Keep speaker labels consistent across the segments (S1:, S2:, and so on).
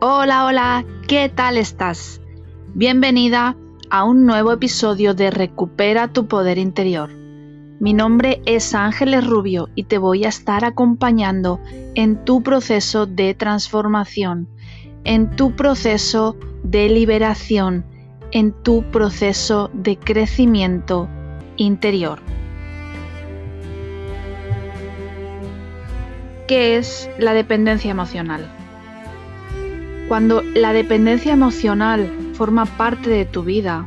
S1: Hola, hola, ¿qué tal estás? Bienvenida a un nuevo episodio de Recupera tu Poder Interior. Mi nombre es Ángeles Rubio y te voy a estar acompañando en tu proceso de transformación, en tu proceso de liberación, en tu proceso de crecimiento interior. ¿Qué es la dependencia emocional? Cuando la dependencia emocional forma parte de tu vida,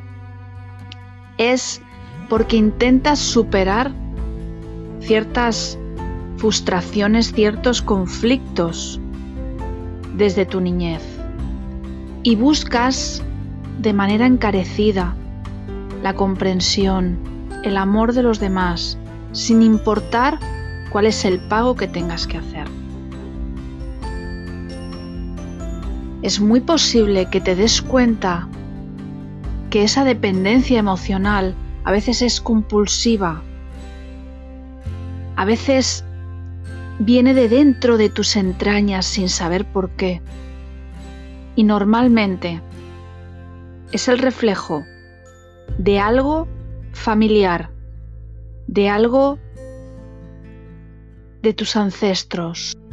S1: es porque intentas superar ciertas frustraciones, ciertos conflictos desde tu niñez y buscas de manera encarecida la comprensión, el amor de los demás, sin importar cuál es el pago que tengas que hacer. Es muy posible que te des cuenta que esa dependencia emocional a veces es compulsiva, a veces viene de dentro de tus entrañas sin saber por qué. Y normalmente es el reflejo de algo familiar, de algo de tus ancestros.